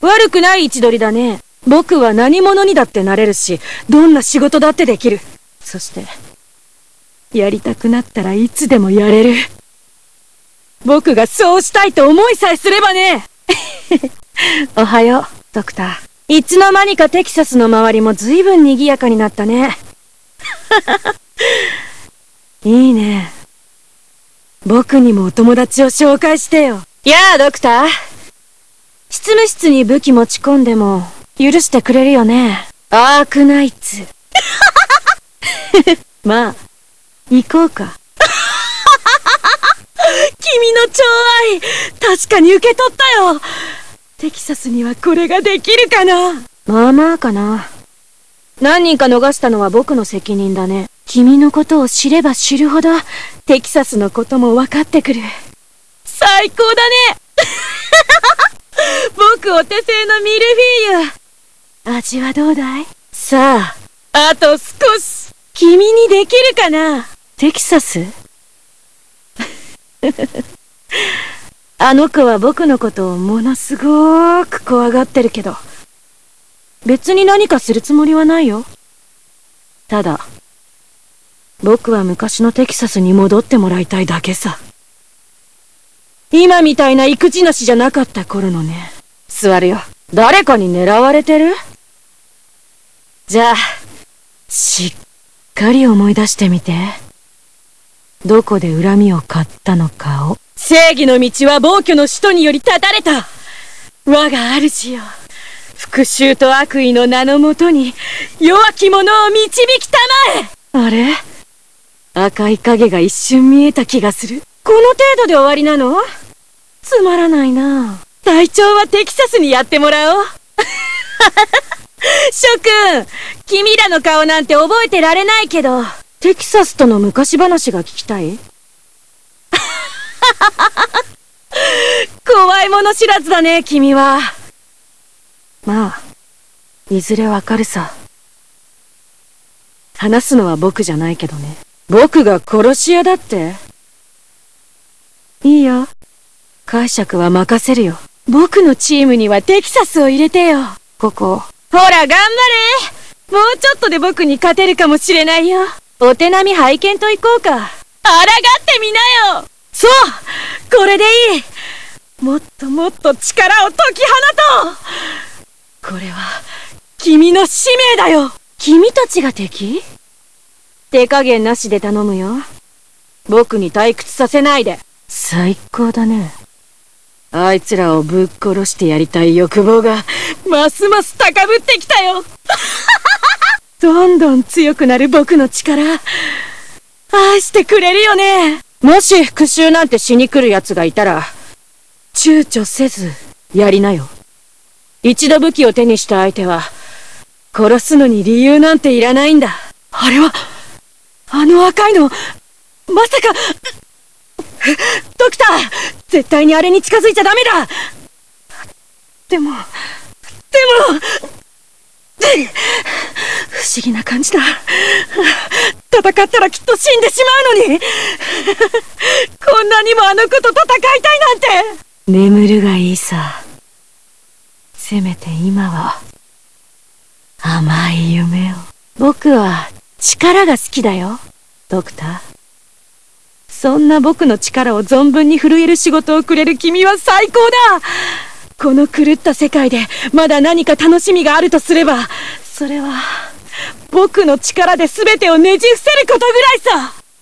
悪くない位置取りだね。僕は何者にだってなれるし、どんな仕事だってできる。そして、やりたくなったらいつでもやれる。僕がそうしたいと思いさえすればね。おはよう、ドクター。いつの間にかテキサスの周りも随分賑やかになったね。いいね。僕にもお友達を紹介してよ。やあ、ドクター。執務室に武器持ち込んでも許してくれるよね。アークナイツ。まあ、行こうか。君の寵愛、確かに受け取ったよ。テキサスにはこれができるかな。まあまあかな。何人か逃したのは僕の責任だね。君のことを知れば知るほど、テキサスのことも分かってくる。最高だね。僕お手製のミルフィーユ。味はどうだい？さあ、あと少し。君にできるかな？テキサス？あの子は僕のことをものすごーく怖がってるけど、別に何かするつもりはないよ。ただ、僕は昔のテキサスに戻ってもらいたいだけさ。今みたいな育児なしじゃなかった頃のね。座るよ。誰かに狙われてる？じゃあ、しっかり思い出してみて。どこで恨みを買ったのかを。正義の道は暴挙の使徒により断たれた。我が主よ。復讐と悪意の名のもとに弱き者を導きたまえ。あれ？赤い影が一瞬見えた気がする。この程度で終わりなの？つまらないな。隊長はテキサスにやってもらおう。諸君、君らの顔なんて覚えてられないけど、テキサスとの昔話が聞きたい？怖いもの知らずだね、君は。まあ、いずれわかるさ。話すのは僕じゃないけどね。僕が殺し屋だって？いいよ。解釈は任せるよ。僕のチームにはテキサスを入れてよ。ここ。ほら、頑張れ！もうちょっとで僕に勝てるかもしれないよ。お手並み拝見と行こうか。抗ってみなよ！そう！これでいい！もっともっと力を解き放とう！これは、君の使命だよ！君たちが敵？手加減なしで頼むよ。僕に退屈させないで。最高だね。あいつらをぶっ殺してやりたい欲望が、ますます高ぶってきたよ。どんどん強くなる僕の力、愛してくれるよね。もし復讐なんてしに来る奴がいたら、躊躇せず、やりなよ。一度武器を手にした相手は、殺すのに理由なんていらないんだ。あれは、あの赤いの、まさか、ドクター！絶対にあれに近づいちゃダメだ！でも、不思議な感じだ。戦ったらきっと死んでしまうのにこんなにもあの子と戦いたいなんて。眠るがいいさ。せめて今は、甘い夢を。僕は力が好きだよ、ドクター。そんな僕の力を存分に震える仕事をくれる君は最高だ。この狂った世界でまだ何か楽しみがあるとすれば、それは僕の力で全てをねじ伏せることぐらいさ。